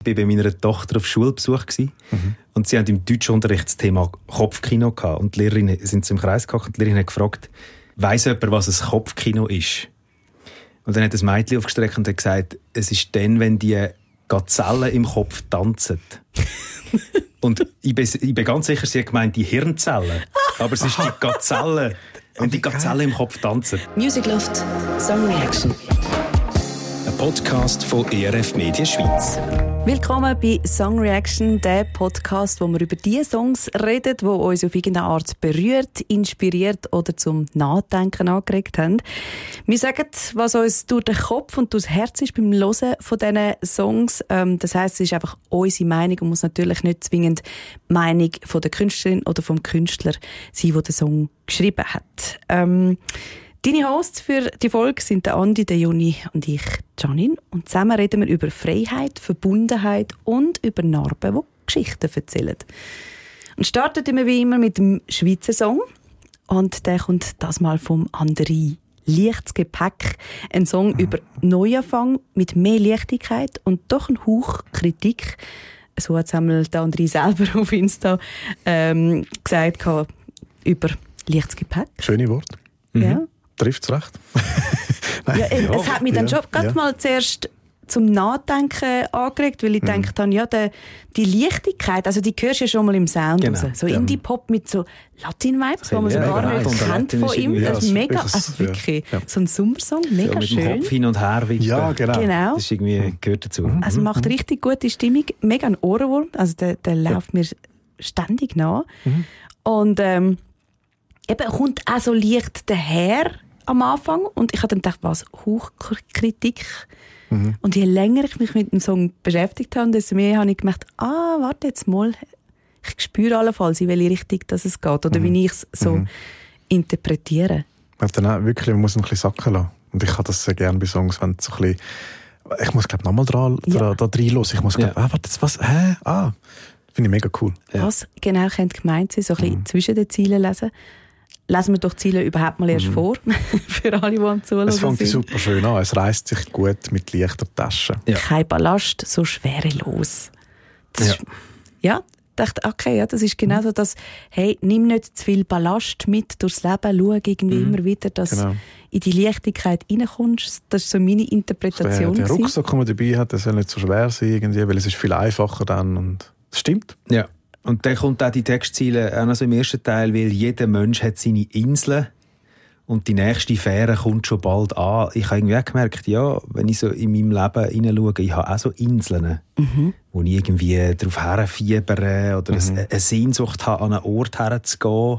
Ich war bei meiner Tochter auf Schulbesuch und sie hatten im Deutschunterricht das Thema Kopfkino gehabt. Und die Lehrerinnen sind im Kreis gehockt und die Lehrerin hat gefragt, weiss jemand, was ein Kopfkino ist? Und dann hat das Mädchen aufgestreckt und hat gesagt, es ist dann, wenn die Gazellen im Kopf tanzen. Und ich bin ganz sicher, sie hat gemeint, die Hirnzellen. Aber es ist die Gazellen. Wenn die Gazellen im Kopf tanzen. Music Loft Song Reaction. Ein Podcast von ERF Media Schweiz. Willkommen bei Song Reaction, der Podcast, wo wir über die Songs reden, die uns auf irgendeine Art berührt, inspiriert oder zum Nachdenken angeregt haben. Wir sagen, was uns durch den Kopf und durchs Herz ist beim Hören von diesen Songs. Das heisst, es ist einfach unsere Meinung und muss natürlich nicht zwingend die Meinung von der Künstlerin oder vom Künstler sein, der den Song geschrieben hat. Deine Hosts für die Folge sind der Andi, der Juni und ich, Janine. Und zusammen reden wir über Freiheit, Verbundenheit und über Narben, die Geschichten erzählen. Und starten wir wie immer mit dem Schweizer Song. Und der kommt das mal vom André. «Leichtes Gepäck». Ein Song über Neuanfang mit mehr Leichtigkeit und doch ein Hauch Kritik. So hat es einmal der André selber auf Insta gesagt über «Leichtes Gepäck». Schöne Worte. Ja. Trifft es recht. Ja, es hat mich dann schon gerade mal zuerst zum Nachdenken angeregt, weil ich gedacht habe, ja, die Leichtigkeit, also die hörst du ja schon mal im Sound raus. So Indie-Pop mit so Latin-Vibes, die man so gar nicht kennt von ihm. Das ist mega, also wirklich, so ein Sommersong, mega mit schön. Dem Kopf hin und her wippen. Ja, genau. Das ist irgendwie, gehört dazu. Also macht richtig gute Stimmung, mega ein Ohrwurm, also der läuft mir ständig nach. Und eben kommt auch so leicht daher am Anfang und ich habe dann gedacht, was, Hauchkritik. Und je länger ich mich mit dem Song beschäftigt habe, desto mehr habe ich gemerkt, warte jetzt mal, ich spüre allenfalls, in welche Richtung das es geht oder wie ich es so interpretiere. Dann auch wirklich, man muss ein bisschen sacken lassen. Und ich habe das sehr gerne bei Songs, wenn so ein bisschen, ich muss glaube nochmal da reinhören. Ich muss glaube, warte jetzt, was, finde ich mega cool. Was genau könnte gemeint sein, so ein bisschen zwischen den Zielen lesen. Lesen wir doch die Ziele überhaupt mal erst vor, für alle, die am Zuhören sind. Es fängt super schön an, es reisst sich gut mit leichter Tasche. Ja. Kein Ballast, so schwerelos. Ja, dachte, okay, ja, das ist genau so, dass, hey, nimm nicht zu viel Ballast mit durchs Leben, schau irgendwie immer wieder, dass du in die Leichtigkeit reinkommst. Das ist so meine Interpretation. Der Rucksack, den man dabei hat, der soll nicht so schwer sein, irgendwie, weil es ist viel einfacher dann und das stimmt. Ja. Und dann kommt auch die Textziele auch noch so im ersten Teil, weil jeder Mensch hat seine Inseln und die nächste Fähre kommt schon bald an. Ich habe irgendwie auch gemerkt, ja, wenn ich so in meinem Leben hineinschaue, ich habe auch so Inseln, wo ich irgendwie darauf herfiebere oder eine Sehnsucht habe, an einen Ort herzugehen.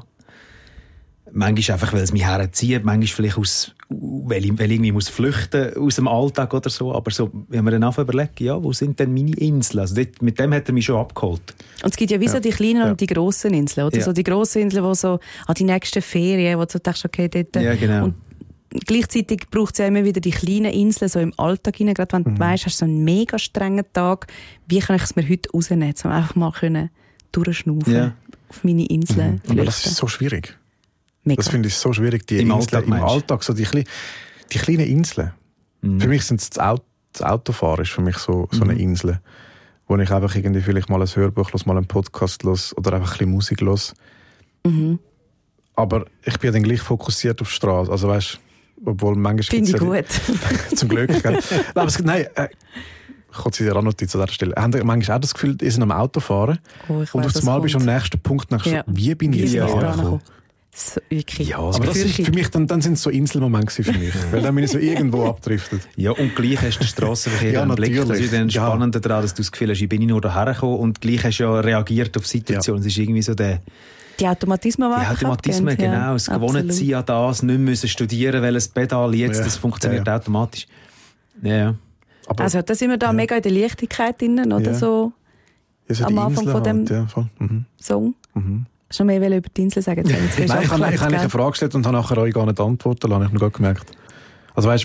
Manchmal einfach, weil es mich herzieht, manchmal vielleicht weil ich irgendwie muss flüchten aus dem Alltag oder so. Aber so, wenn wir dann überlegen, ja, wo sind denn meine Inseln? Also mit dem hat er mich schon abgeholt. Und es gibt ja wie so die kleinen und die grossen Inseln, oder? Ja. So die grossen Inseln, die so an die nächsten Ferien, wo du denkst, okay, dort. Ja, genau. Und gleichzeitig braucht es ja immer wieder die kleinen Inseln so im Alltag hinein. Gerade wenn du weißt, hast so einen mega strengen Tag, wie kann ich es mir heute rausnehmen, um einfach mal durchschnaufen auf meine Inseln. Aber das ist so schwierig. Mega. Das finde ich so schwierig, die Inseln im Alltag, so die kleinen Inseln. Für mich sind das Autofahren ist für mich so eine Insel, wo ich einfach irgendwie vielleicht mal ein Hörbuch höre, mal einen Podcast höre oder einfach ein bisschen Musik höre. Aber ich bin dann gleich fokussiert auf die Straße. Also weißt, obwohl manchmal finde ich gut. Zum Glück. Aber nein, ich habe Sie dir auch Notiz an dieser Stelle. Haben Sie manchmal auch das Gefühl, ihr seid am Autofahren und auf das Mal bist du am nächsten Punkt nach wie bin ich jetzt angekommen? So, wirklich. Ja, aber das ist für mich, dann sind es so Inselmomente für mich. Weil dann bin ich so irgendwo abgedriftet. Ja, und gleich hast du den Strassenverkehr im Blick. Das ist dann spannend daran, dass du das Gefühl hast, ich bin nur daher gekommen und gleich hast du ja reagiert auf die Situation. Es ist irgendwie so die Automatismen, genau. Das Gewohntsein an das, nicht müssen studieren, welches Pedal jetzt, das funktioniert automatisch. Ja. Aber, also da sind wir da mega in der Leichtigkeit drin, oder so? Ja, am Anfang von dem Song. Schon mehr über die Insel sagen. Nein, ich habe eine Frage gestellt und habe nachher euch gar nicht antworten lassen. Ich habe mir gerade gemerkt. Also weißt,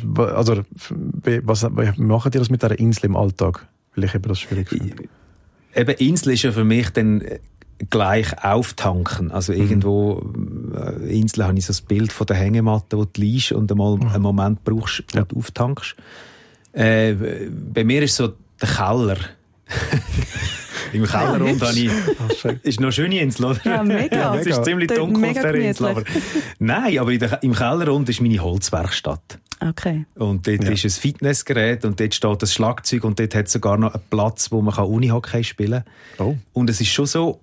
wie machen die das mit dieser Insel im Alltag? Weil ich eben das schwierig finde. Eben, Insel ist ja für mich dann gleich auftanken. Also irgendwo, Insel habe ich so das Bild von der Hängematte, wo du liegst und einmal einen Moment brauchst, wo du auftankst. Bei mir ist so der Keller Im Kellerrund habe ich... ist noch eine schöne Insel, oder? Ja, mega. Es ist ziemlich dunkel auf der Insel. Aber im Kellerrund ist meine Holzwerkstatt. Okay. Und dort ist ein Fitnessgerät und dort steht das Schlagzeug und dort hat es sogar noch einen Platz, wo man Unihockey spielen kann. Oh. Und es ist schon so,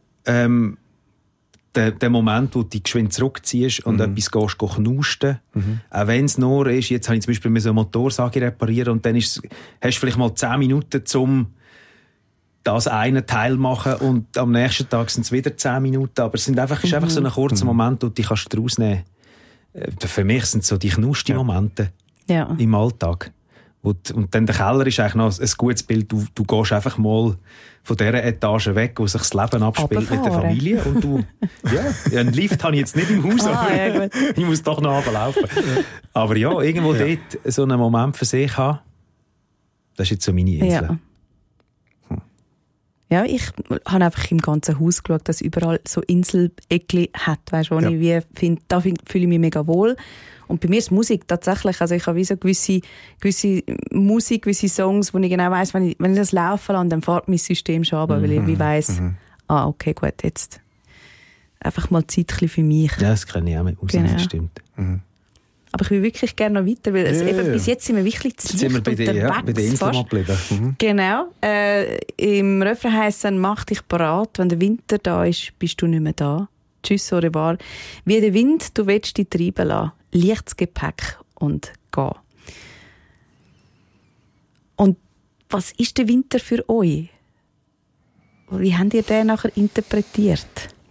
der Moment, wo du dich geschwind zurückziehst und etwas gehst knusten, auch wenn es nur ist, jetzt habe ich zum Beispiel so eine Motorsage reparieren und dann hast du vielleicht mal 10 Minuten, um das eine Teil machen und am nächsten Tag sind es wieder 10 Minuten, aber es ist einfach so ein kurzer Moment, wo du dich daraus nehmen kannst. Für mich sind es so die Knusti-Momente im Alltag. Und dann der Keller ist eigentlich noch ein gutes Bild. Du gehst einfach mal von dieser Etage weg, wo sich das Leben abspielt mit der Familie. Und einen Lift habe ich jetzt nicht im Haus, aber ich muss doch noch runterlaufen. Aber ja, irgendwo dort so einen Moment für sich haben, das ist jetzt so meine Insel. Ja, ich habe einfach im ganzen Haus geschaut, dass überall so Insel-Eckli hat, weißt, wo ich finde, da fühle ich mich mega wohl. Und bei mir ist Musik tatsächlich, also ich habe wie so gewisse Musik, gewisse Songs, wo ich genau weiss, wenn ich das laufen lasse, dann fährt mein System schon runter, weil ich wie weiss, okay, gut, jetzt einfach mal Zeit für mich. Ja, das kenne ich auch mit Musik, das stimmt. Aber ich will wirklich gerne noch weiter, weil eben bis jetzt sind wir wirklich zu leicht unterwegs. Bei der Insel geblieben. Genau. Im Refrain heisst es, mach dich bereit, wenn der Winter da ist, bist du nicht mehr da. Tschüss, au revoir. Wie der Wind, du willst dich treiben lassen. Leichtes Gepäck und geh. Und was ist der Winter für euch? Wie habt ihr den nachher interpretiert?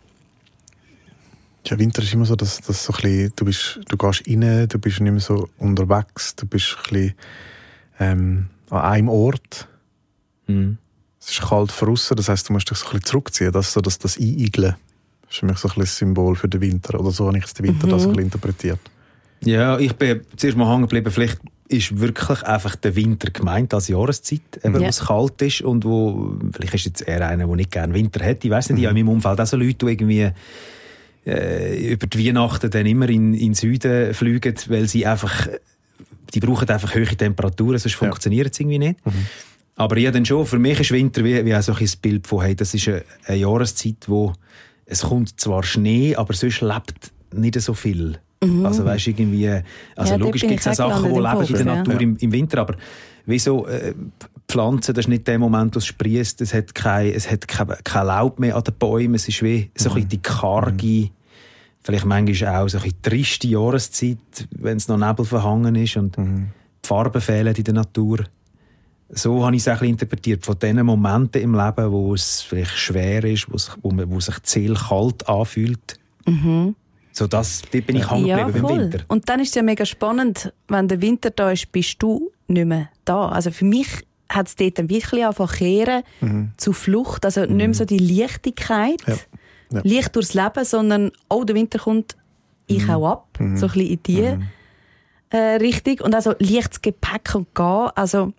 Ja, Winter ist immer so, dass so ein bisschen, du gehst rein, du bist nicht mehr so unterwegs, du bist ein bisschen an einem Ort. Es ist kalt von aussen, das heisst, du musst dich so ein bisschen zurückziehen, das Einigeln. Das ist für mich so ein bisschen das Symbol für den Winter. Oder so habe ich den Winter das ein bisschen interpretiert. Ja, ich bin zuerst mal hängen geblieben. Vielleicht ist wirklich einfach der Winter gemeint als Jahreszeit, wo es kalt ist und wo, vielleicht ist jetzt eher einer, der nicht gerne Winter hat. Ich weiss nicht, ich habe in meinem Umfeld auch so Leute, die irgendwie über die Weihnachten dann immer in den Süden fliegen, weil sie einfach, die brauchen einfach hohe Temperaturen, sonst funktioniert es irgendwie nicht. Aber ja, dann schon, für mich ist Winter wie auch so ein Bild von, hey, das ist eine Jahreszeit, wo es kommt zwar Schnee, aber sonst lebt nicht so viel. Also weißt, irgendwie, also logisch gibt es auch Sachen, die leben in der Natur im Winter, aber wieso Pflanzen, das ist nicht der Moment, wo es sprießt, es hat kein Laub mehr an den Bäumen, es ist wie so ein bisschen die karge, vielleicht manchmal auch so ein bisschen triste Jahreszeit, wenn es noch Nebel verhangen ist und die Farben fehlen in der Natur. So habe ich es ein bisschen interpretiert, von diesen Momenten im Leben, wo es vielleicht schwer ist, wo sich die Seele kalt anfühlt. So dort bin ich hängen geblieben im Winter. Und dann ist es ja mega spannend, wenn der Winter da ist, bist du nicht mehr da. Also für mich hat es dort ein bisschen angefangen zu Flucht, also nicht mehr so die Leichtigkeit, Licht durchs Leben, sondern der Winter kommt, ich hau ab, so ein bisschen in die Richtung. Und also leichtes Gepäck und gehen, also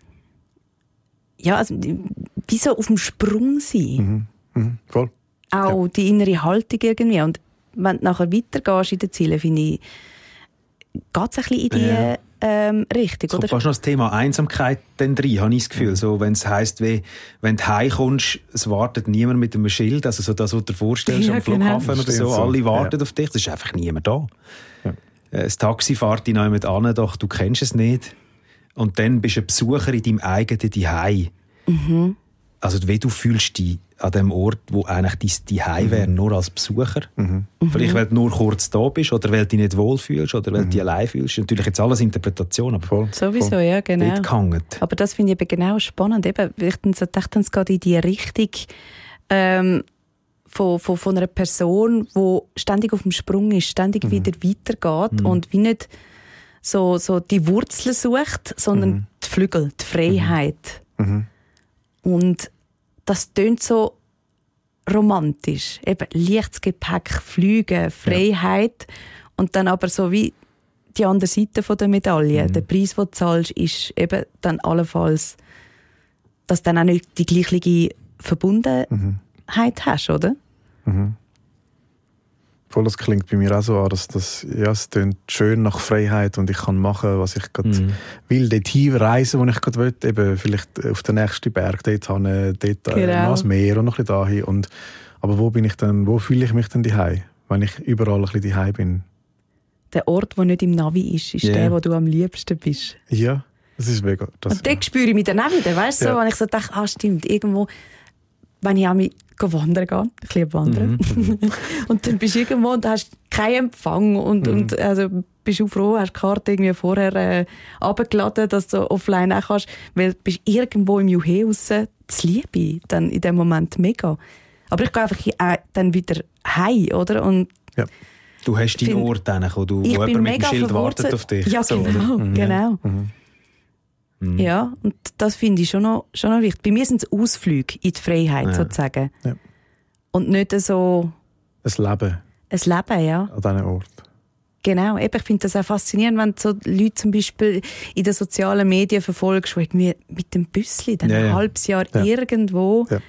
wie so auf dem Sprung sein. Voll. Auch die innere Haltung irgendwie. Und wenn du nachher weitergehst in den Zielen, finde ich, geht es ein bisschen in die Richtung. Es kommt fast noch das Thema Einsamkeit dann rein, habe ich das Gefühl. So, wenn es heisst, wenn du heimkommst, es wartet niemand mit einem Schild, also so das, was du dir vorstellst am Flughafen oder so, alle warten auf dich, es ist einfach niemand da. Das Taxi fährt dich jemand an, doch du kennst es nicht. Und dann bist du ein Besucher in deinem eigenen Zuhause. Also wie du fühlst dich an dem Ort, wo eigentlich dein Zuhause wäre, nur als Besucher. Vielleicht, weil du nur kurz da bist oder weil du dich nicht wohlfühlst oder weil du dich allein fühlst. Natürlich jetzt alles Interpretation, aber voll. Sowieso, ja, genau. Aber das finde ich eben genau spannend. Eben, ich dachte, es geht in die Richtung von einer Person, die ständig auf dem Sprung ist, ständig wieder weitergeht und wie nicht so die Wurzeln sucht, sondern die Flügel, die Freiheit. Und das tönt so romantisch. Eben leichtes Gepäck, Fliegen, Freiheit. Und dann aber so wie die andere Seite der Medaille. Der Preis, den du zahlst, ist eben dann allenfalls, dass du dann auch nicht die gleiche Verbundenheit hast, oder? Voll, das klingt bei mir auch so an, dass es klingt schön nach Freiheit und ich kann machen, was ich gerade will. Dorthin reisen, wo ich gerade will, eben vielleicht auf den nächsten Berg, dort ans Meer und noch ein bisschen dahin. Aber wo fühle ich mich denn daheim, wenn ich überall ein bisschen daheim bin? Der Ort, der nicht im Navi ist der, wo du am liebsten bist. Ja, das ist mega. Und dort spüre ich mich dann auch wieder, weißt du, wenn ich so denke, stimmt, irgendwo, wenn ich auch wandern gehe, ich liebe Wandern, und dann bist du irgendwo und hast keinen Empfang und also bist du froh, hast die Karte irgendwie vorher runtergeladen, dass du offline auch kannst, weil du bist irgendwo im Juhe raus, das liebe ich dann in dem Moment mega. Aber ich gehe einfach dann wieder heim, oder? Und du hast deinen Ort, wo jemand mit dem Schild wartet auf dich. Ja, genau. Genau. Ja, und das finde ich schon noch wichtig. Bei mir sind es Ausflüge in die Freiheit, sozusagen. Ja. Und nicht so... Ein Leben. Ein Leben, ja. An diesem Ort. Genau. Ich finde das auch faszinierend, wenn du so Leute zum Beispiel in den sozialen Medien verfolgst, die irgendwie mit dem Büssli dann ein halbes Jahr irgendwo... Ja.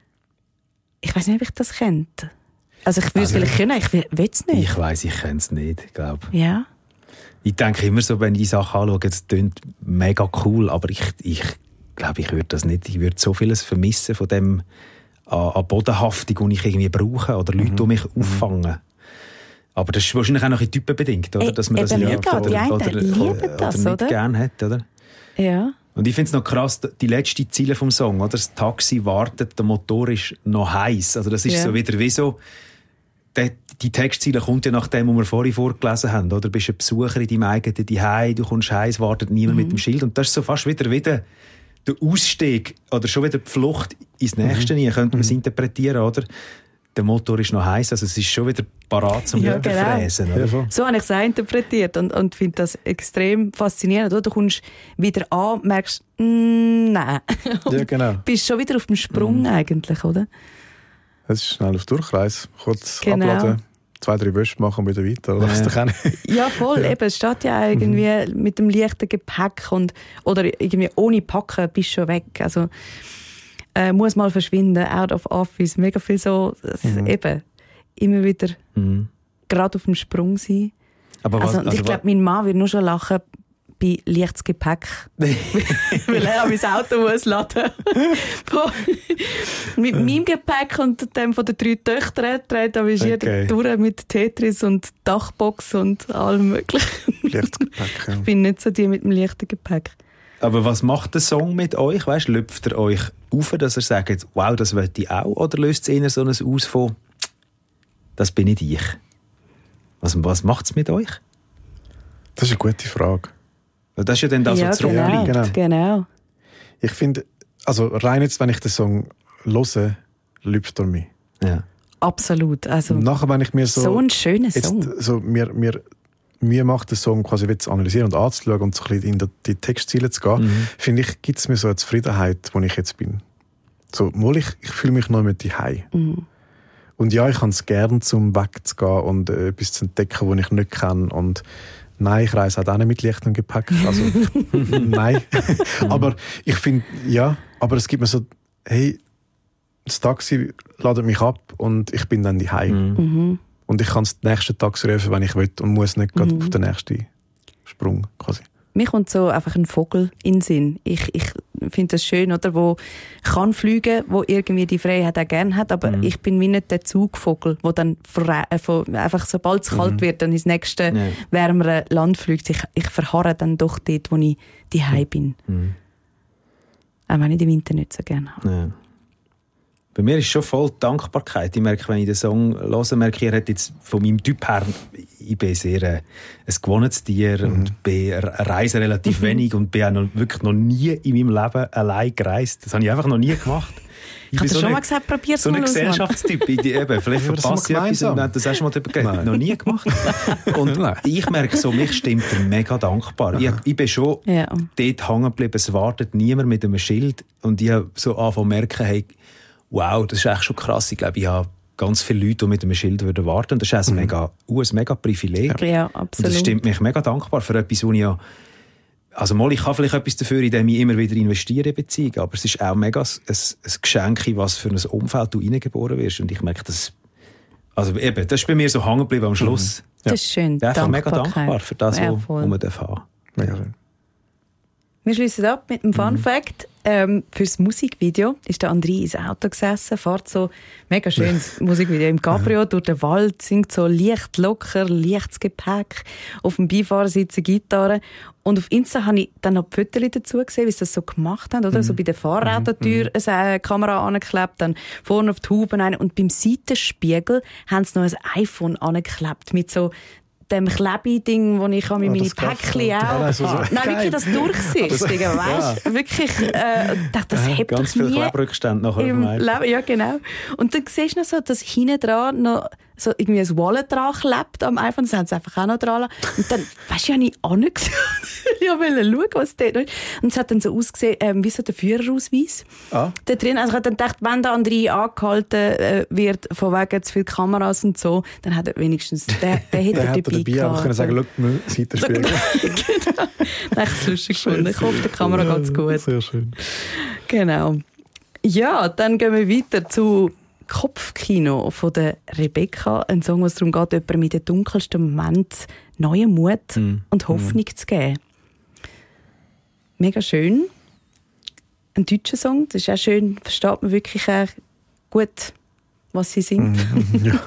Ich weiß nicht, ob ich das könnte. Also ich würde es vielleicht können, ich will es nicht. Ich weiss, ich kenne es nicht, glaube ich. Ja. Ich denke immer so, wenn ich die Sachen anschaue, das klingt mega cool, aber ich glaube, ich würde das nicht. Ich würde so vieles vermissen von dem an Bodenhaftung, die ich irgendwie brauche, oder Leute, die mich auffangen. Aber das ist wahrscheinlich auch noch ein typenbedingt, oder? Dass man das liebt oder nicht gerne hat, oder? Ja. Und ich finde es noch krass, die letzte Ziele vom Song, oder? Das Taxi wartet, der Motor ist noch heiß. Also das ist so wieder wie so... Die Textziele kommt ja nach dem, was wir vorhin vorgelesen haben. Oder? Du bist ein Besucher in deinem eigenen Zuhause, du kommst heim, es wartet niemand mit dem Schild. Und das ist so fast wieder der Ausstieg oder schon wieder die Flucht ins Nächste. Könnte man es interpretieren, oder? Der Motor ist noch heiß, also es ist schon wieder parat zum Fräsen. Genau. So habe ich es auch interpretiert und finde das extrem faszinierend. Oder? Du kommst wieder an, merkst, nein. Ja, genau. Bist schon wieder auf dem Sprung eigentlich, oder? Es ist schnell auf Durchreis, kurz abladen, 2-3 Wäsche machen und wieder weiter. Oder? Ja, voll. Eben, es steht ja irgendwie mit dem leichten Gepäck oder irgendwie ohne Packen bist du schon weg. Also muss mal verschwinden, out of office, mega viel so, eben, immer wieder gerade auf dem Sprung sein. Aber ich glaube, mein Mann wird nur schon lachen bei leichtes Gepäck, weil er an mein Auto muss laden. Mit meinem Gepäck und dem von den 3 Töchtern, da bist du jeder durch mit Tetris und Dachbox und allem möglichen. Leichtes Gepäck, ja. Ich bin nicht so die mit dem leichten Gepäck. Aber was macht der Song mit euch? Weißt, lüpft er euch auf, dass er sagt, wow, das will ich auch? Oder löst es eher so ein Aus von, das bin nicht ich? Was macht es mit euch? Das ist eine gute Frage. Das ist ja dann das, was zurückbleibt. Genau. Ich finde, also rein jetzt, wenn ich den Song höre, lüpft er mich. Ja. Absolut. Also, nachher, wenn ich mir so ein schöner Song. So, mir macht den Song quasi zu analysieren und anzuschauen und so ein bisschen in die Textziele zu gehen, finde ich, gibt es mir so eine Zufriedenheit, wo ich jetzt bin. So, ich fühle mich noch mit daheim. Und ja, ich habe es gern, zum wegzugehen und etwas zu entdecken, was ich nicht kenne. Und nein, ich reise auch nicht mit leichtem Gepäck. Also, nein. Aber ich finde, aber es gibt mir so, hey, das Taxi ladet mich ab und ich bin dann daheim. Und ich kann es den nächsten Tag rufen, wenn ich will und muss nicht gerade auf den nächsten Sprung quasi. Mir kommt so einfach ein Vogel in den Sinn. Ich finde das schön, oder, wo kann fliegen, wo irgendwie die Freiheit auch gerne hat, aber ich bin wie nicht der Zugvogel, der dann einfach sobald es kalt wird, dann ins nächste wärmere Land fliegt. Ich verharre dann doch dort, wo ich daheim bin. Auch wenn ich den Winter nicht so gerne habe. Ja. Bei mir ist schon voll Dankbarkeit. Ich merke, wenn ich den Song höre, merke ich, er hat jetzt von meinem Typ her, ich bin sehr ein gewohntes Tier und reise relativ wenig und bin auch wirklich noch nie in meinem Leben allein gereist. Das habe ich einfach noch nie gemacht. Ich habe schon mal gesagt, probier's so mal aus. So ein Gesellschaftstyp. Vielleicht verpasse ich etwas und das hast du mal darüber geredet. Noch nie gemacht. Und ich merke so, mich stimmt er mega dankbar. Ich bin schon dort hängen geblieben, es wartet niemand mit einem Schild und ich habe so angefangen zu merken, hey, wow, das ist echt schon krass. Ich glaube, ich habe ganz viele Leute, die mit einem Schild warten würden. Das ist ein mega Privileg. Ja, absolut. Und das stimmt mich mega dankbar für etwas, wo ich ich kann vielleicht etwas dafür, indem ich immer wieder investiere in Beziehungen, aber es ist auch mega ein Geschenk, was für ein Umfeld du reingeboren wirst. Und ich merke, das Also eben, das ist bei mir so hängen geblieben am Schluss. Das ist schön. Ich bin einfach mega dankbar für das, was man haben darf. Mega schön. Wir schließen ab mit dem Fun Fact. Fürs Musikvideo ist der André ins Auto gesessen, fährt so mega schönes Musikvideo im Cabrio durch den Wald, singt so leicht locker, leichtes Gepäck, auf dem Beifahrersitz eine Gitarre. Und auf Insta habe ich dann noch die Fotos dazu gesehen, wie sie das so gemacht haben, oder? So bei der Fahrradtür eine Kamera angeklebt, dann vorne auf die Huben rein. Und beim Seitenspiegel haben sie noch ein iPhone angeklebt mit so dem Klebe-Ding, wo ich mit meinen Päckchen auch... Nein, wirklich das Durchsichtige, weißt du? Wirklich, das hebt ganz viele Klebrückstände nachher im Leben. Ja, genau. Und dann siehst du noch so, dass hinten dran noch so irgendwie ein Wallet dran klebt am iPhone. Das haben sie einfach auch noch dran lassen. Und dann, weißt du, ich habe nicht angesehen. Ich wollte schauen, was dort ist. Und es hat dann so ausgesehen, wie so der Führerausweis. Da drin. Also ich habe dann gedacht, wenn der andere angehalten wird, von wegen zu viele Kameras und so, dann hat er wenigstens, der hätte dabei gehabt. Aber ich kann sagen, schau mal, Seitenspiegel. Genau. Das ist lustig gefunden. Ich hoffe, der Kamera geht's gut. Sehr schön. Genau. Ja, dann gehen wir weiter zu Kopfkino von der Rebecca. Ein Song, wo es darum geht, jemandem in den dunkelsten Moment neuen Mut und Hoffnung zu geben. Mega schön. Ein deutscher Song, das ist auch schön. Versteht man wirklich auch gut, was sie singt. Ja.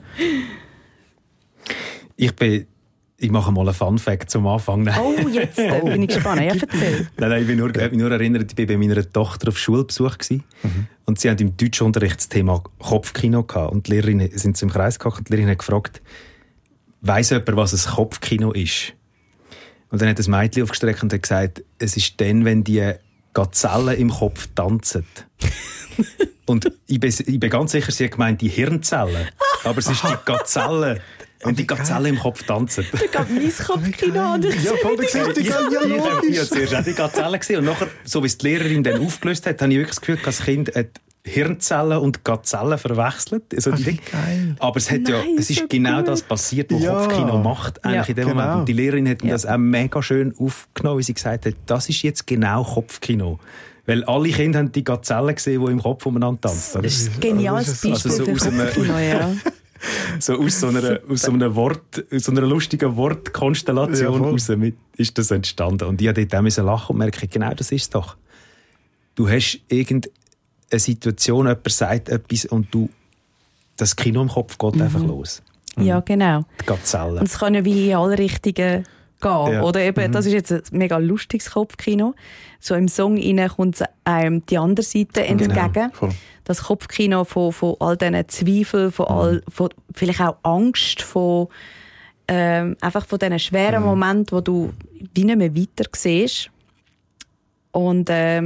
Ich mache mal einen Fun-Fact zum Anfang. Oh, jetzt bin ich gespannt. Ja, erzähl. Nein, ich bin nur erinnert, ich war bei meiner Tochter auf Schulbesuch und sie hatten im Deutschunterricht das Thema Kopfkino gehabt. Und die Lehrerinnen sind im Kreis gehockt und die Lehrerin hat gefragt, weiss jemand, was ein Kopfkino ist? Und dann hat das Mädchen aufgestreckt und hat gesagt, es ist dann, wenn die Gazellen im Kopf tanzen. Und ich bin ganz sicher, sie hat gemeint, die Hirnzellen. Aber es ist die Gazellen. Und die Gazellen im Kopf tanzen. Da geht mein Kopfkino an. Ja, voll, da siehst du die logisch. Ich habe zuerst auch die Gazellen gesehen. Und nachher, so wie es die Lehrerin dann aufgelöst hat, habe ich wirklich das Gefühl, das Kind hat Hirnzellen und Gazellen verwechselt. Also geil. Aber es ist so genau cool. Das passiert, was Kopfkino macht eigentlich in dem Moment. Und die Lehrerin hat das auch mega schön aufgenommen, wie sie gesagt hat, das ist jetzt genau Kopfkino. Weil alle Kinder haben die Gazellen gesehen, die im Kopf umeinander tanzen. Das ist ein geniales Beispiel für Kopfkino, ja. So aus so einer lustigen Wortkonstellation raus ist das entstanden. Und ich musste dort auch lachen und merke, genau das ist es doch. Du hast irgendeine Situation, jemand sagt etwas und das Kino im Kopf geht einfach los. Ja, genau. Die Gazellen. Und es kann ja wie in alle Richtungen gehen. Ja. Oder eben, das ist jetzt ein mega lustiges Kopfkino. So im Song kommt einem die andere Seite entgegen. Genau. Das Kopfkino von all diesen Zweifeln, von vielleicht auch Angst, einfach von diesen schweren Momenten, wo du wie nicht mehr weiter siehst. Und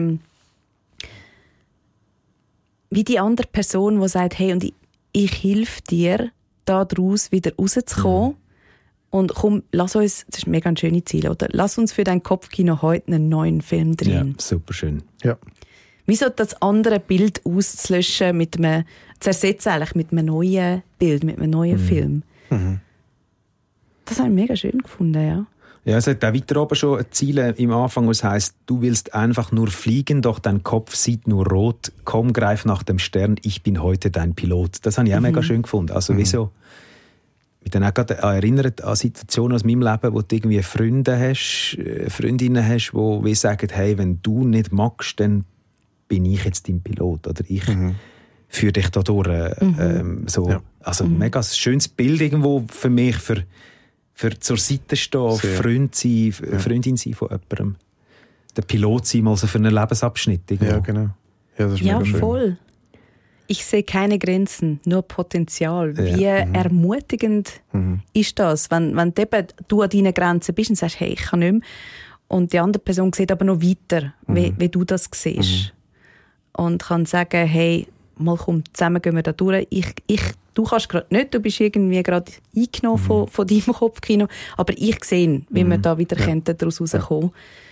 wie die andere Person, die sagt, hey, und ich helfe dir, daraus wieder rauszukommen. Und komm, lass uns, das ist mega ein schönes Ziel, oder? Lass uns für dein Kopfkino heute einen neuen Film drehen. Ja, super schön. Ja. Wieso das andere Bild auszulöschen, zu ersetzen eigentlich mit einem neuen Bild, mit einem neuen Film. Das habe ich mega schön gefunden, ja. Ja, es hat auch weiter oben schon ein Ziel im Anfang, was heisst, du willst einfach nur fliegen, doch dein Kopf sieht nur rot. Komm, greif nach dem Stern, ich bin heute dein Pilot. Das habe ich auch mega schön gefunden. Also wieso? Ich bin dann auch gerade erinnert an Situationen aus meinem Leben, wo du irgendwie Freunde hast, Freundinnen hast, die sagen, hey, wenn du nicht magst, dann bin ich jetzt dein Pilot oder ich führe dich da durch. Also mega schönes Bild irgendwo für mich, für zur Seite stehen, Freund sein, Freundin sein von jemandem. Der Pilot sein, mal so für einen Lebensabschnitt. Irgendwo. Ja, genau. Ja, das ist mega schön. Voll. Ich sehe keine Grenzen, nur Potenzial. Wie ermutigend ist das, wenn du an deinen Grenzen bist und sagst, hey, ich kann nicht mehr. Und die andere Person sieht aber noch weiter, wie du das siehst. Und kann sagen, hey, mal komm, zusammen gehen wir da durch. Du kannst gerade nicht, du bist irgendwie gerade eingenommen von deinem Kopfkino, aber ich sehe, wie wir da wieder daraus rauskommen.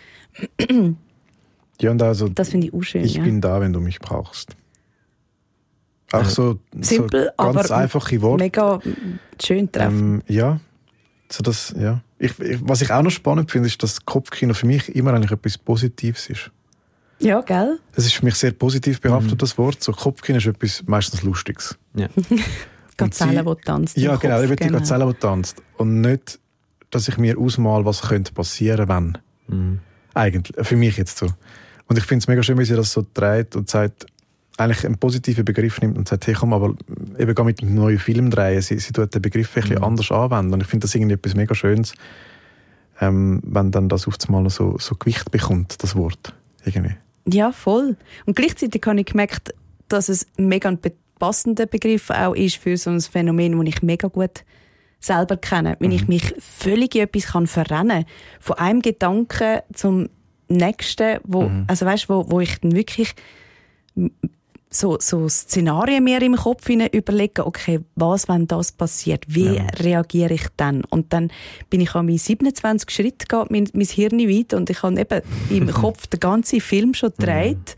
Ja, und also, das finde ich auch schön. Ich bin da, wenn du mich brauchst. Auch so simpel, so ganz aber einfache Worte. Mega schön treffend. Ja, so das, ja. Was ich auch noch spannend finde, ist, dass Kopfkino für mich immer eigentlich etwas Positives ist. Ja, gell? Es ist für mich sehr positiv behaftet, das Wort. So Kopfkino ist etwas meistens Lustiges. Ja. Gazelle, die tanzt. Ja, genau, ich will die Gazelle, die tanzt. Und nicht, dass ich mir ausmale, was könnte passieren, wenn. Eigentlich, für mich jetzt so. Und ich finde es mega schön, wie sie das so dreht und sagt, eigentlich einen positiven Begriff nimmt und sagt, hey komm, aber eben gar mit einem neuen Film drehen, sie tut den Begriff ein bisschen anders anwenden. Und ich finde das irgendwie etwas mega Schönes, wenn dann das auf einmal so Gewicht bekommt, das Wort. Irgendwie. Ja, voll. Und gleichzeitig habe ich gemerkt, dass es mega ein passender Begriff auch ist für so ein Phänomen, das ich mega gut selber kenne. Wenn ich mich völlig in etwas verrennen kann, von einem Gedanken zum nächsten, also weißt, wo ich dann wirklich so Szenarien mir im Kopf überlege, okay, was, wenn das passiert? Wie reagiere ich dann? Und dann bin ich an meine 27 Schritte gegangen, mein Hirn weit, und ich habe eben im Kopf den ganzen Film schon gedreht.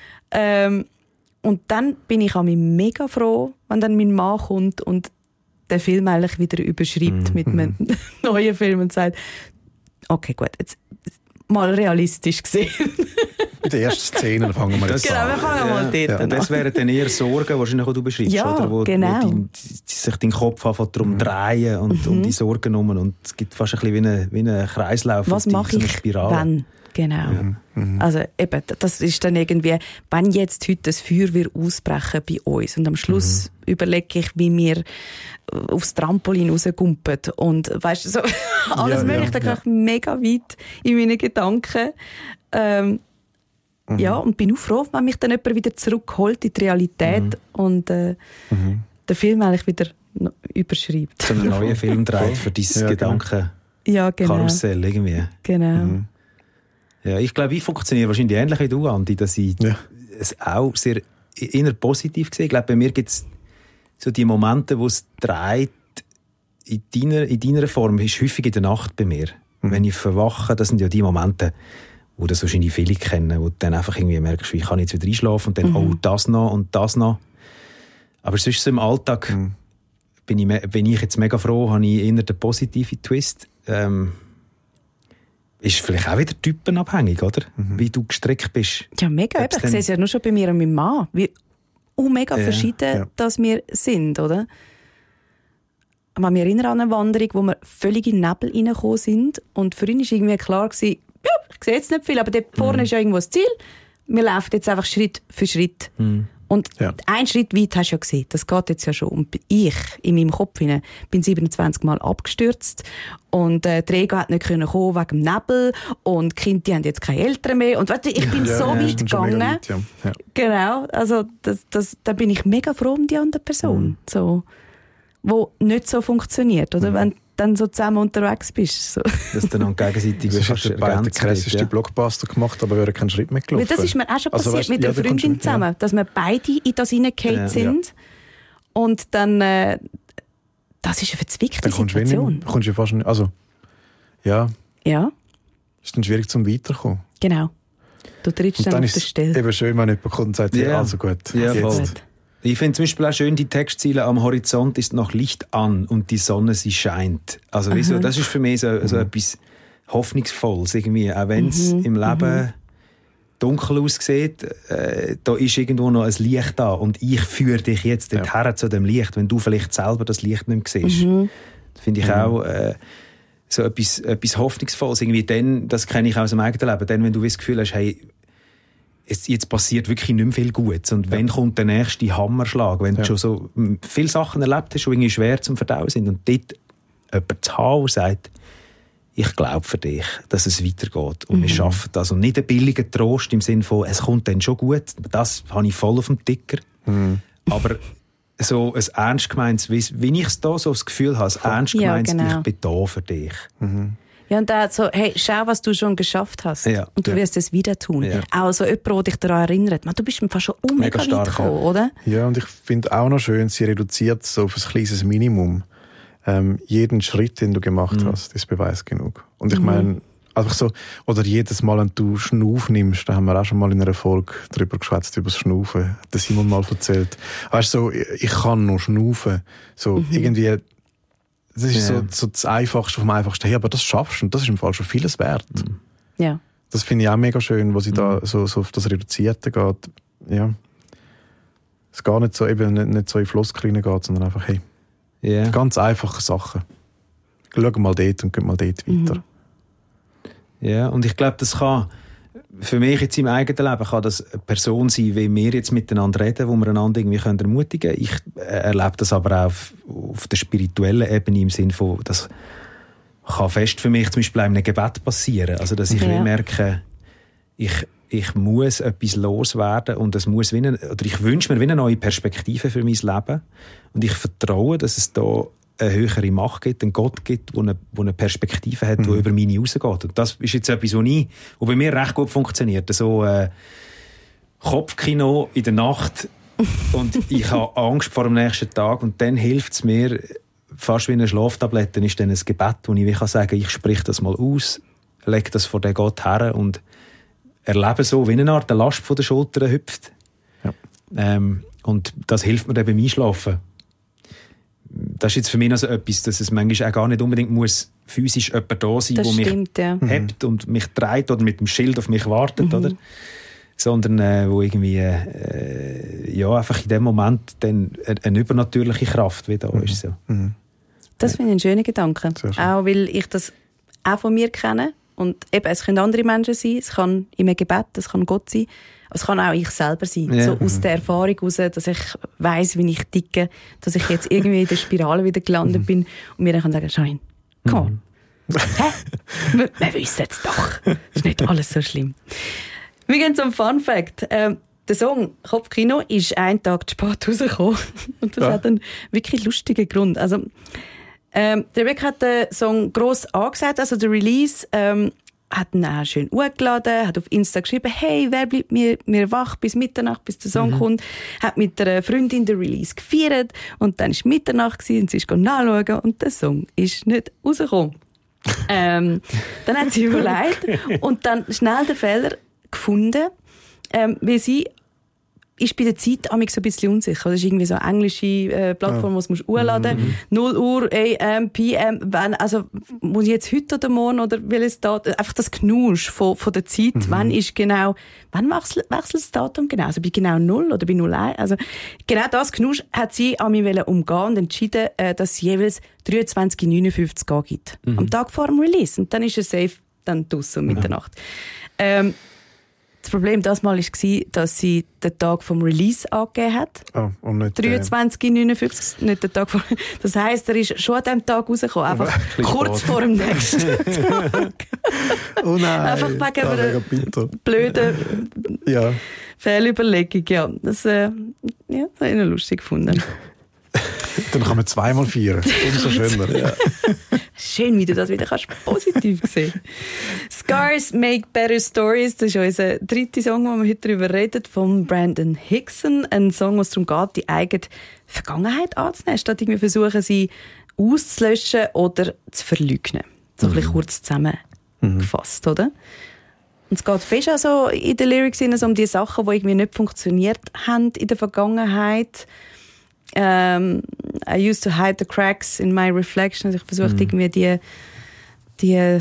Und dann bin ich an mich mega froh, wenn dann mein Mann kommt und den Film eigentlich wieder überschreibt mit einem neuen Film und sagt, okay, gut, jetzt mal realistisch gesehen. Bei der ersten Szene fangen wir jetzt an. Genau, wir fangen mal dort an. Das wären dann eher Sorgen, wahrscheinlich, die du beschreibst, ja, oder? Wo sich dein Kopf anfängt darum drehen und die Sorgen um. Und es gibt fast ein bisschen wie ein Kreislauf. Was mache ich, wenn? Genau. Also eben, das ist dann irgendwie, wenn jetzt heute das Feuer ausbrechen bei uns und am Schluss überlege ich, wie wir aufs Trampolin rausgumpen und weißt du, so alles mögliche, da gehe ich mega weit in meinen Gedanken. Ja, und bin auch froh, wenn mich dann jemand wieder zurückholt in die Realität und den Film eigentlich wieder überschreibt. So einen neuen Film dreht für dieses Gedankenkarussell irgendwie. Genau. Ja, ich glaube, ich funktioniere wahrscheinlich ähnlich wie du, Andi, dass ich es auch sehr eher positiv sehe. Ich glaube, bei mir gibt es so die Momente, wo es dreht in deiner Form, ist häufig in der Nacht bei mir. Wenn ich verwache, das sind ja die Momente, wo das wahrscheinlich viele kennen, wo du dann einfach irgendwie merkst, ich kann jetzt wieder einschlafen und dann, oh, das noch und das noch. Aber sonst so im Alltag bin ich jetzt mega froh, habe ich eher den positiven Twist. Ist vielleicht auch wieder typenabhängig, oder? Wie du gestrickt bist. Ja, mega. Ich sehe es ja nur schon bei mir und meinem Mann. Wie mega verschieden dass wir sind, oder? Ich kann mich erinnern an eine Wanderung, wo wir völlig in den Nebel reingekommen sind. Und für ihn war irgendwie klar, ich sehe jetzt nicht viel, aber dort vorne ist ja irgendwo das Ziel. Wir laufen jetzt einfach Schritt für Schritt. Und einen Schritt weit hast du ja gesehen, das geht jetzt ja schon. Und ich, in meinem Kopf bin 27 Mal abgestürzt und der Träger hat nicht kommen wegen dem Nebel und die Kinder, die haben jetzt keine Eltern mehr. Und weißt du, ich bin so weit gegangen. Weit, Genau, also da bin ich mega froh um die andere Person, so, wo nicht so funktioniert, oder? Wenn du dann so zusammen unterwegs bist. So. Dass du dann gegenseitig der krasseste Blockbuster gemacht, aber wir haben keinen Schritt mehr gelaufen. Das ist mir auch schon passiert mit der Freundin zusammen, dass wir beide in das hineingefallen sind. Und dann, das ist eine verzwickte Situation. Kommst du fast nicht, also, ja. Ist dann schwierig zum Weiterkommen. Genau. Du trittst dann auf der Stelle. Eben schön, wenn jemand kommt und sagt, also gut, jetzt. Ich finde zum Beispiel auch schön die Textziele, am Horizont ist noch Licht an und die Sonne, sie scheint. Also wieso? Das ist für mich so etwas Hoffnungsvolles irgendwie. Auch wenn es im Leben dunkel aussieht, da ist irgendwo noch ein Licht da und ich führe dich jetzt dorthin zu dem Licht, wenn du vielleicht selber das Licht nicht mehr siehst. Das finde ich auch so etwas Hoffnungsvolles. Irgendwie dann, das kenne ich aus dem eigenen Leben, dann, wenn du das Gefühl hast, hey, jetzt passiert wirklich nicht mehr viel Gutes. Und wenn kommt der nächste Hammerschlag? Wenn du schon so viele Sachen erlebt hast, die irgendwie schwer zum Verdauen sind. Und dort jemand zu haben, der sagt, ich glaube für dich, dass es weitergeht. Und wir schaffen das. Und nicht einen billigen Trost im Sinne von, es kommt dann schon gut. Das habe ich voll auf dem Ticker. Aber so ein ernst gemeintes, wie ich es da so das Gefühl habe, ein ernst gemeintes, ich bin da für dich. Ja, und da so, hey, schau, was du schon geschafft hast. Und du wirst es wieder tun. Auch so jemand, der dich daran erinnert. Man, du bist mir fast schon mega weit gekommen, oder? Ja, und ich finde auch noch schön, sie reduziert so auf ein kleines Minimum. Jeden Schritt, den du gemacht hast, ist Beweis genug. Und ich meine, einfach so, oder jedes Mal, wenn du Schnuff nimmst, da haben wir auch schon mal in einer Folge darüber geschwätzt, über das Schnaufen. Hat der Simon mal erzählt. Weißt du, so, ich kann noch schnaufen. So, irgendwie, das ist so das Einfachste vom Einfachsten her, aber das schaffst du und das ist im Fall schon vieles wert. Ja. Das finde ich auch mega schön, wo sie da so auf das Reduzierte geht. Ja. Es gar nicht so, eben nicht so in Floskeln geht, sondern einfach, hey, ganz einfache Sachen. Schau mal dort und geh mal dort weiter. Ja, und ich glaube, das kann für mich jetzt im eigenen Leben kann das eine Person sein, wie wir jetzt miteinander reden, wo wir einander irgendwie ermutigen können. Ich erlebe das aber auch auf der spirituellen Ebene im Sinne von, das kann fest für mich zum Beispiel in einem Gebet passieren. Also, dass ich merke, ich muss etwas loswerden und es muss ich wünsche mir eine neue Perspektive für mein Leben und ich vertraue, dass es da eine höhere Macht gibt, einen Gott gibt, der eine Perspektive hat, die über meine rausgeht. Und das ist jetzt etwas, was bei mir recht gut funktioniert. So Kopfkino in der Nacht und ich habe Angst vor dem nächsten Tag und dann hilft es mir, fast wie eine Schlaftablette, ist dann ein Gebet, wo ich sagen kann, ich spreche das mal aus, lege das vor den Gott her und erlebe so, wie eine Art Last von den Schultern hüpft. Ja. Und das hilft mir dann beim Einschlafen. Das ist jetzt für mich also etwas, dass es manchmal auch gar nicht unbedingt muss physisch jemand da sein, der mich hebt und mich trägt oder mit dem Schild auf mich wartet, oder? Sondern wo irgendwie einfach in dem Moment dann eine übernatürliche Kraft wieder da ist. So. Das finde ich einen schönen Gedanken. Auch weil ich das auch von mir kenne. Und eben, es können andere Menschen sein, es kann in einem Gebet, es kann Gott sein, aber es kann auch ich selber sein. Ja. So aus der Erfahrung heraus, dass ich weiss, wie ich ticke, dass ich jetzt irgendwie in der Spirale wieder gelandet bin und mir dann kann sagen, Janine, komm on. Hä? Wir wissen es doch. Ist nicht alles so schlimm. Wir gehen zum Fun Fact. Der Song «Kopfkino» ist einen Tag zu spät rausgekommen. Und das hat einen wirklich lustigen Grund. Also, der Rick hat den Song gross angesagt, also der Release hat ihn auch schön hochgeladen, hat auf Insta geschrieben, hey, wer bleibt mir wach bis Mitternacht, bis der Song kommt, hat mit einer Freundin den Release gefeiert und dann war Mitternacht und sie ist nachschauen und der Song ist nicht rausgekommen. Dann hat sie überlegt und dann schnell den Fehler gefunden, weil sie ist bei der Zeit so ein bisschen unsicher. Das ist irgendwie so eine englische Plattform, die man hochladen muss. 0 Uhr, AM, PM, wann, also muss ich jetzt heute oder morgen oder welches Datum, einfach das Knusch von der Zeit, wann wechselt das Datum genau? Also bei genau 0 oder bei 01? Also genau das Knusch hat sie an mich umgehen und entschieden, dass es jeweils 23:59 angibt. Am Tag vor dem Release. Und dann ist es safe, dann draussen um Mitternacht. Das Problem das Mal war, dass sie den Tag vom Release angegeben hat. Oh, und nicht 23:59, nicht den Tag vor. Das heisst, er ist schon an diesem Tag rausgekommen, einfach kurz vor dem nächsten Tag. Oh nein. Einfach wegen einer blöden Fehlüberlegung. Ja, das habe ich noch lustig gefunden. Dann kann man zweimal feiern. Umso schöner. Ja. Schön, wie du das wieder positiv sehen kannst. Scars Make Better Stories, das ist unser dritter Song, wo wir heute darüber reden, von Brandon Hickson. Ein Song, wo es darum geht, die eigene Vergangenheit anzunehmen, statt irgendwie versuchen, sie auszulöschen oder zu verleugnen. So ein bisschen kurz zusammengefasst, oder? Und es geht fest auch so in den Lyrics um die Sachen, die irgendwie nicht funktioniert haben in der Vergangenheit. I used to hide the cracks in my reflection. Also ich versuchte irgendwie die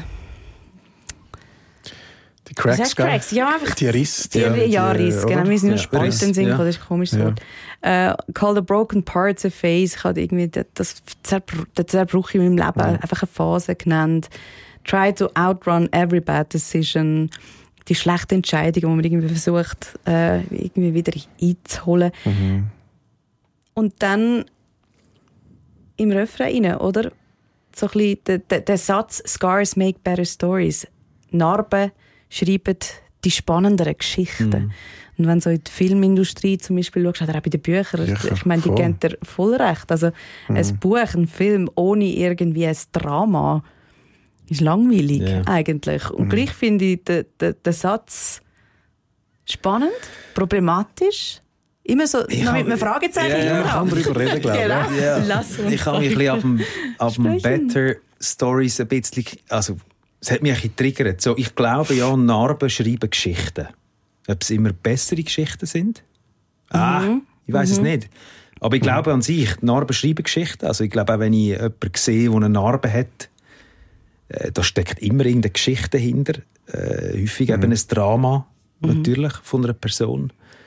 Cracks, ja, einfach die Risse. Risse, genau. Wir sind nur Spalten sind, das ist ein komisches Wort. Call the broken parts a phase. Ich habe irgendwie den Zerbruch in meinem Leben einfach eine Phase genannt. Try to outrun every bad decision. Die schlechten Entscheidungen, die man irgendwie versucht, irgendwie wieder einzuholen. Und dann im Refrain rein, oder? So ein bisschen der Satz «Scars make better stories». Narben schreiben die spannenderen Geschichten. Und wenn du so in die Filmindustrie zum Beispiel schaust, oder auch bei den Büchern, ich meine, die geben dir voll recht. Also ein Buch, ein Film ohne irgendwie ein Drama ist langweilig eigentlich. Und gleich finde ich den Satz spannend, problematisch, immer so noch mit einem Fragezeichen. Ja, man kann darüber reden, glaube ich. Genau. Ja. Ich habe mich ein bisschen ab dem Better Stories ein bisschen, also es hat mich ein bisschen getriggert. So, ich glaube ja, Narben schreiben Geschichten. Ob es immer bessere Geschichten sind? Ich weiss es nicht. Aber ich glaube an sich, Narben schreiben Geschichten. Also ich glaube auch, wenn ich jemanden sehe, der eine Narbe hat, da steckt immer irgendeine Geschichte dahinter. Häufig eben ein Drama, natürlich, von einer Person.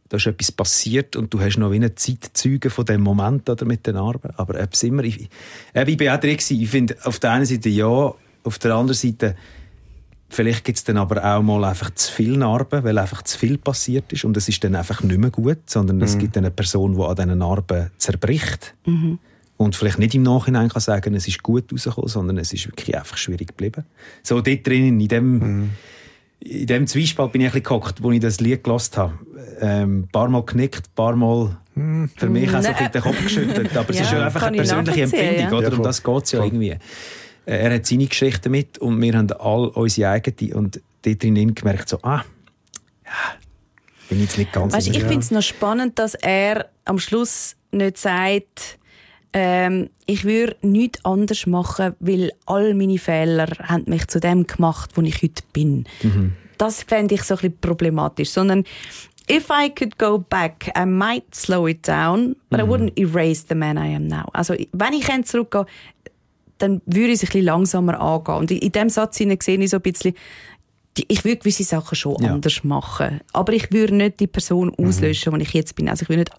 da ist etwas passiert und du hast noch wie eine Zeitzeuge von dem Moment oder mit den Narben. Aber ob es immer... Ich bin auch drin gewesen. Ich finde, auf der einen Seite ja, auf der anderen Seite vielleicht gibt es dann aber auch mal einfach zu viele Narben, weil einfach zu viel passiert ist und es ist dann einfach nicht mehr gut, sondern es gibt eine Person, die an diesen Narben zerbricht und vielleicht nicht im Nachhinein kann sagen, es ist gut rausgekommen, sondern es ist wirklich einfach schwierig geblieben. So dort drinnen, in dem Zwiespalt bin ich ein bisschen gehockt, wo ich das Lied gehört habe. Ein paar Mal genickt, ein paar Mal für mich auch so ein bisschen den Kopf geschüttelt. Aber es ist ja einfach eine persönliche Empfindung, oder? Um das geht es ja irgendwie. Er hat seine Geschichte mit und wir haben alle unsere eigene. Und dort drinnen gemerkt, so, bin ich jetzt nicht ganz... Weißt, ich finde es noch spannend, dass er am Schluss nicht sagt, ich würde nichts anders machen, weil all meine Fehler haben mich zu dem gemacht, wo ich heute bin. Das fände ich so ein bisschen problematisch. Sondern, if I could go back, I might slow it down, but I wouldn't erase the man I am now. Also, wenn ich zurückgehe, dann würde ich es ein bisschen langsamer angehen. Und in diesem Satz sehe ich so ein bisschen, ich würde gewisse Sachen schon anders machen. Aber ich würde nicht die Person auslöschen, wo ich jetzt bin. Also ich würde nicht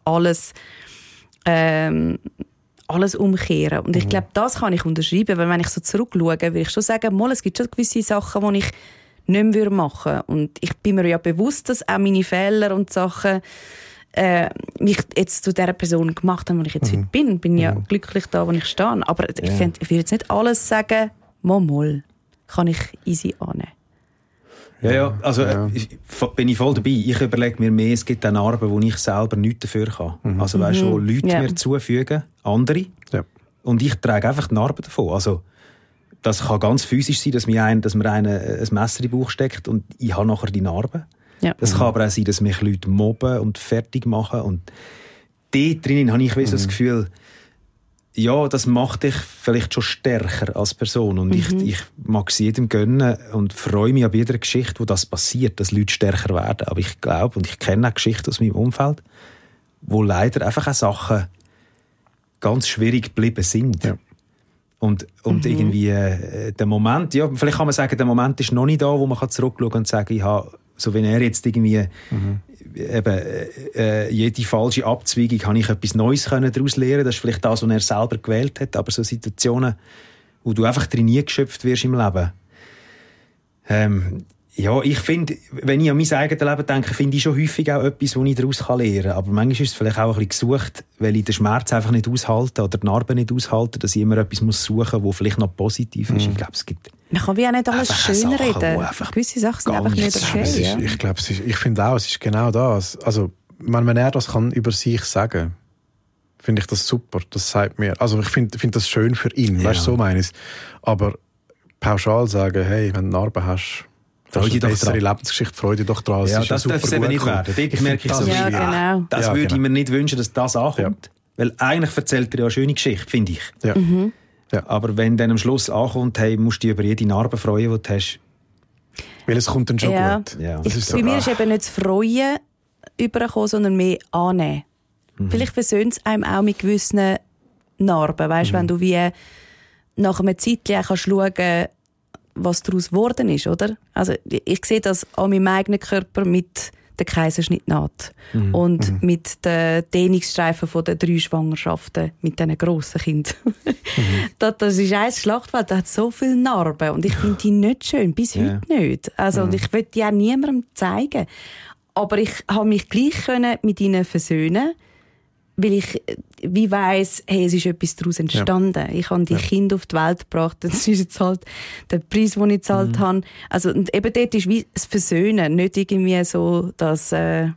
alles umkehren. Und ich glaube, das kann ich unterschreiben, weil wenn ich so zurückschaue, würde ich schon sagen, es gibt schon gewisse Sachen, die ich nicht mehr machen würde. Und ich bin mir ja bewusst, dass auch meine Fehler und Sachen mich jetzt zu dieser Person gemacht haben, wo ich jetzt heute bin. Bin ja glücklich da, wo ich stehe. Aber ich würde jetzt nicht alles sagen, mal kann ich easy annehmen. Ja, also bin ich voll dabei. Ich überlege mir mehr, es gibt auch Narben, wo ich selber nichts dafür kann. Also weißt du, wo Leute mir zufügen, andere. Ja. Und ich trage einfach die Narben davon. Also das kann ganz physisch sein, dass mir ein Messer in den Bauch steckt und ich habe nachher die Narben. Ja. Das kann aber auch sein, dass mich Leute mobben und fertig machen. Und dort drinnen habe ich so das Gefühl, ja, das macht dich vielleicht schon stärker als Person. Und ich mag es jedem gönnen und freue mich an jeder Geschichte, wo das passiert, dass Leute stärker werden. Aber ich glaube, und ich kenne auch Geschichten aus meinem Umfeld, wo leider einfach auch Sachen ganz schwierig geblieben sind. Ja. Und irgendwie der Moment, ja, vielleicht kann man sagen, der Moment ist noch nicht da, wo man zurückschauen kann und sagen, ich habe, so wenn er jetzt irgendwie jede falsche Abzweigung, habe ich etwas Neues daraus lernen. Das ist vielleicht das, was er selber gewählt hat. Aber so Situationen, wo du einfach drin nie geschöpft wirst im Leben. Ja, ich finde, wenn ich an mein eigenes Leben denke, finde ich schon häufig auch etwas, was ich daraus lernen kann. Aber manchmal ist es vielleicht auch ein bisschen gesucht, weil ich den Schmerz einfach nicht aushalte oder die Narben nicht aushalte, dass ich immer etwas suchen muss, was vielleicht noch positiv ist. Ich glaube, es gibt... Man kann wie auch nicht alles schön reden. Gewisse Sachen sind einfach nicht okay. Ich finde auch, es ist genau das. Also, wenn er das kann über sich sagen, finde ich das super. Das sagt mir. Also, ich finde das schön für ihn. Ja. Weißt du, so meine ich es. Aber pauschal sagen, hey, wenn du Narben hast, das ist eine bessere Lebensgeschichte, Freude doch dran. Ja, das darf es eben nicht werden. Dort merke ich so, genau. Das würde ich mir nicht wünschen, dass das ankommt. Ja. Weil eigentlich erzählt er ja eine schöne Geschichte, finde ich. Ja. Ja. Aber wenn dann am Schluss ankommt, hey, musst du dich über jede Narbe freuen, die du hast. Weil es kommt dann schon gut. Ja. Bei mir ist eben nicht das Freuen übergekommen, sondern mehr annehmen. Vielleicht versöhnt es einem auch mit gewissen Narben. Weißt, wenn du wie nach einer Zeit kannst schauen, was daraus geworden ist, oder? Also ich sehe das an meinem eigenen Körper mit der Kaiserschnittnaht und mit den Dehnungsstreifen von den 3 Schwangerschaften mit diesen grossen Kindern. Das ist ein Schlachtfeld, das hat so viele Narben und ich finde die nicht schön, bis heute nicht. Also, und ich will die auch niemandem zeigen. Aber ich habe mich gleich mit ihnen versöhnen, weil ich wie weiss, hey, es ist etwas daraus entstanden. Ja. Ich habe die Kinder auf die Welt gebracht. Das ist jetzt halt der Preis, den ich gezahlt habe. Also, und eben dort ist wie das Versöhnen, nicht irgendwie so das Feiern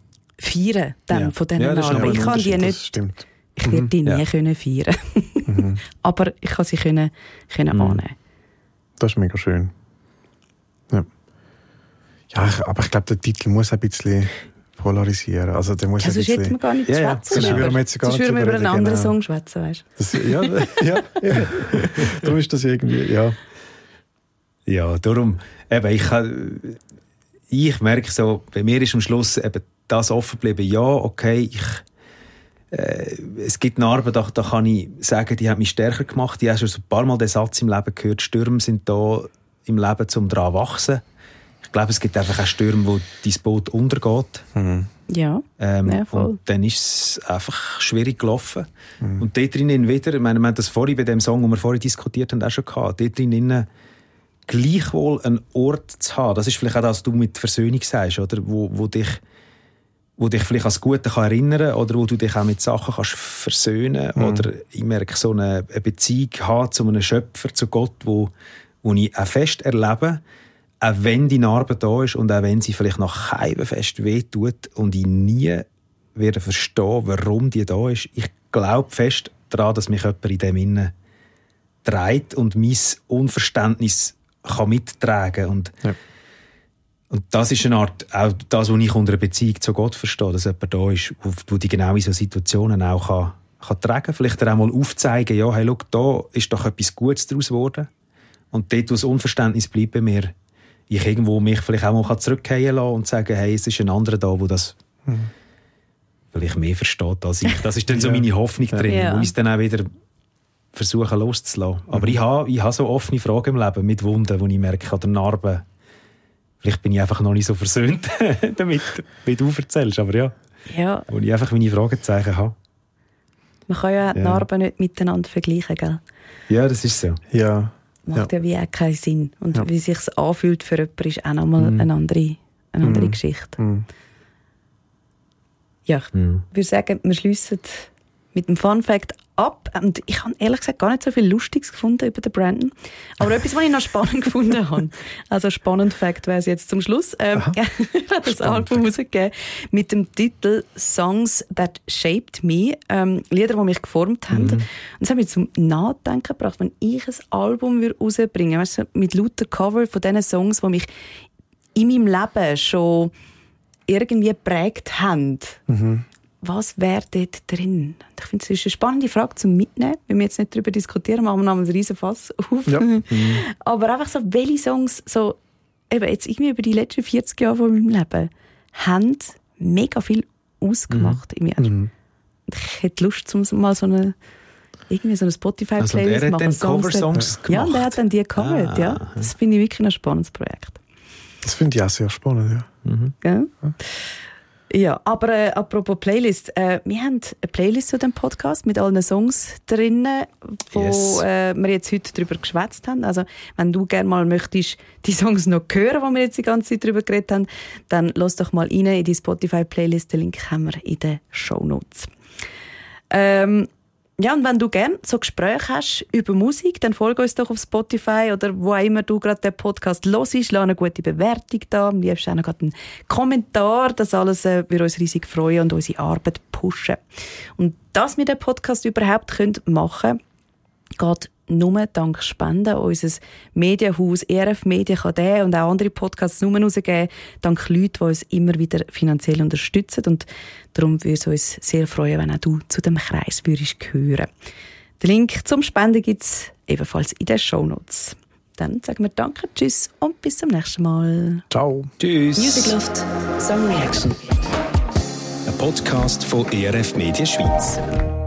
von diesen Narben. Ich kann die nicht, ich werde die nie können feiern. Aber ich kann sie können annehmen. Das ist mega schön. Ja, aber ich glaube, der Titel muss ein bisschen polarisieren. Also, der muss sonst hätten wir gar nicht schwätzen. Sonst würden wir über einen anderen Song schwätzen, weißt du? Ja. Darum ist das irgendwie, Ja, darum, eben, ich merke so, bei mir ist am Schluss eben das offen geblieben. Ja, okay, es gibt Narben, da kann ich sagen, die haben mich stärker gemacht. Ich habe schon ein paar Mal den Satz im Leben gehört, Stürme sind da im Leben, um daran zu wachsen. Ich glaube, es gibt einfach auch Stürme, wo dein Boot untergeht. Ja, voll. Und dann ist es einfach schwierig gelaufen. Und dort drinnen wieder, ich meine, wir haben das vorhin bei dem Song, den wir vorhin diskutiert haben, auch schon gehabt, dort drinnen gleichwohl einen Ort zu haben. Das ist vielleicht auch das, was du mit Versöhnung sagst, oder? Wo dich vielleicht ans Gute kann erinnern oder wo du dich auch mit Sachen kannst versöhnen. Oder ich merke, so eine Beziehung haben zu einem Schöpfer, zu Gott, wo ich auch fest erlebe, auch wenn die Narbe da ist und auch wenn sie vielleicht nach keinem fest wehtut und ich nie werde verstehen, warum die da ist. Ich glaube fest daran, dass mich jemand in dem Innen trägt und mein Unverständnis kann mittragen. Und das ist eine Art, auch das, was ich unter einer Beziehung zu Gott verstehe, dass jemand da ist, wo die genau in so Situationen auch kann tragen. Vielleicht auch mal aufzeigen, ja, hey, schau, da ist doch etwas Gutes daraus geworden. Und dort, wo das Unverständnis bleibt bei mir, ich irgendwo mich vielleicht auch mal zurückgehen lassen und sagen, hey, es ist ein anderer da, der das vielleicht mehr versteht als ich. Das ist dann so meine Hoffnung drin, wo ich es dann auch wieder versuche loszulassen. Aber ich habe so offene Fragen im Leben mit Wunden, wo ich merke, an der Narbe, vielleicht bin ich einfach noch nicht so versöhnt damit, wie du erzählst, aber ja. Wo ich einfach meine Fragezeichen habe. Man kann ja die Narben nicht miteinander vergleichen, gell? Ja, das ist so. Ja. Macht ja wie auch keinen Sinn. Und wie es sich anfühlt für jemanden, ist auch nochmal eine andere Geschichte. Ja, ich würde sagen, wir schliessen mit dem Fun Fact ab. Und ich habe ehrlich gesagt gar nicht so viel Lustiges gefunden über den Brandon. Aber etwas, was ich noch spannend gefunden habe. Also spannend Fact wäre es jetzt zum Schluss. Er hat das Album rausgegeben mit dem Titel «Songs That Shaped Me». Lieder, die mich geformt haben. Und das hat mich zum Nachdenken gebracht, wenn ich ein Album rausbringen würde, weißt du, mit lauter Cover von diesen Songs, die mich in meinem Leben schon irgendwie geprägt haben. Was wäre dort drin? Ich finde, es ist eine spannende Frage zum Mitnehmen, wenn wir jetzt nicht darüber diskutieren, machen wir einen riesen Fass auf. Ja. Aber einfach so, welche Songs so, eben jetzt irgendwie über die letzten 40 Jahre von meinem Leben haben mega viel ausgemacht in mir. Ich hätte Lust, mal so eine Spotify-Playlist zu machen. Also Cover-Songs gemacht? Ja, und er hat dann die gecovert. Ja. Das finde ich wirklich ein spannendes Projekt. Das finde ich auch sehr spannend, ja. Ja, aber apropos Playlist, wir haben eine Playlist zu dem Podcast mit allen Songs drin, wo wir jetzt heute darüber geschwätzt haben. Also wenn du gerne mal möchtest, die Songs noch hören, die wir jetzt die ganze Zeit darüber geredet haben, dann lass doch mal rein in die Spotify-Playlist. Den Link haben wir in den Shownotes. Ja, und wenn du gerne so Gespräche hast über Musik, dann folge uns doch auf Spotify oder wo auch immer du gerade den Podcast hörst. Lass eine gute Bewertung da. Am liebsten auch noch einen Kommentar. Das alles würde uns riesig freuen und unsere Arbeit pushen. Und dass wir den Podcast überhaupt machen können, geht nur dank Spenden. Unser Medienhaus ERF Media kann den und auch andere Podcasts nur rausgeben, dank Leuten, die uns immer wieder finanziell unterstützen. Und darum würde es uns sehr freuen, wenn auch du zu dem Kreis würdest gehören. Den Link zum Spenden gibt es ebenfalls in den Shownotes. Dann sagen wir Danke, Tschüss und bis zum nächsten Mal. Ciao. Tschüss. Music Loft Song Reaction. Ein Podcast von ERF Media Schweiz.